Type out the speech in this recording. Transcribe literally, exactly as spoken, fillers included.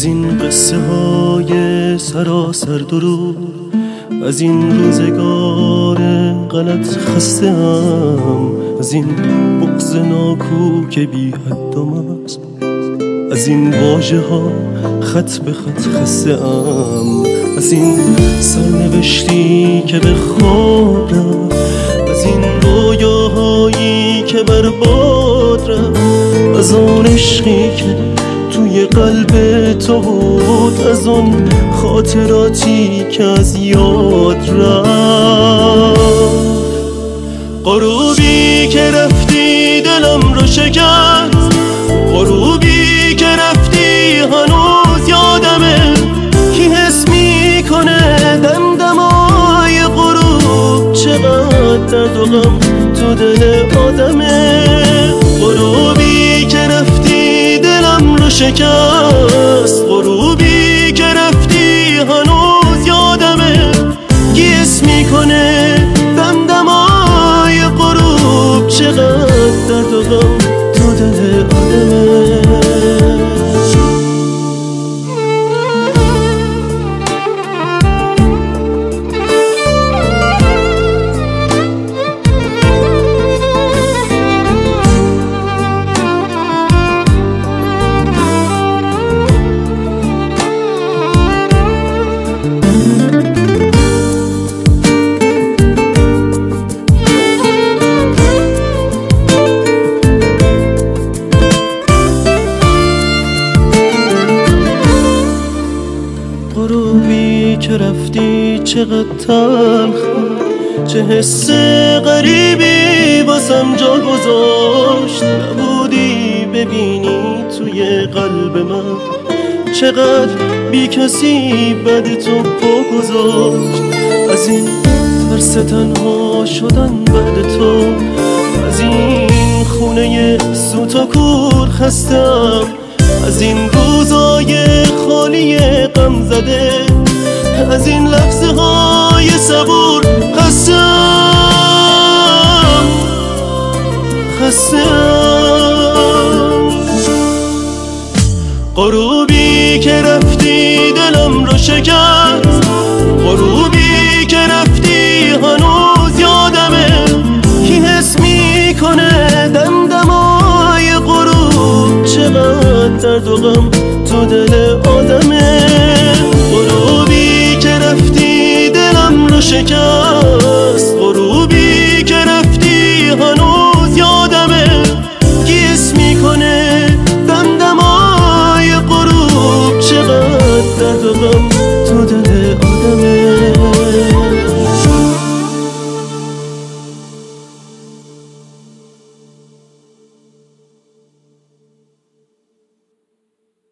از این قصه های سراسر درود، از این روزگار غلط خسته ام، از این بغض ناکو که بی حد و مرز، از این واژه ها خط به خط خسته ام، از این سرنوشتی که به خواب رفت، از این رویاهایی که برباد رفت، از آن عشقی که توی قلب تو بود، از اون خاطراتی که از یاد رفت. غروبی که رفتی دلم رو شکست، غروبی که رفتی هنوز یادمه، کی حس میکنه دمدمای غروب چقدر درد و غم تو دل آدمه. غروبی که رفتی دلم رو شکست، غروبی که رفتی هنوز یادمه، کی حس میکنه دمدمای غروب چقدر درد و غم تو دل آدمه. غروبی که رفتی چقدر تلخ، چه حس غریبی واسم جا گذاشت، نبودی ببینی توی قلب من، چقدر بی کسی بد تو پا گذاشت. از این ترس تنها شدن بعد تو، از این خونه سوت و کور خستم، از این روزای خالی غم زده، از این لحظه های صبور خستم خستم. غروبی که رفتی دلم رو شکست، غروبی که رفتی هنوز یادمه، کی حس میکنه دمدمای غروب چقدر درد و غم تو دل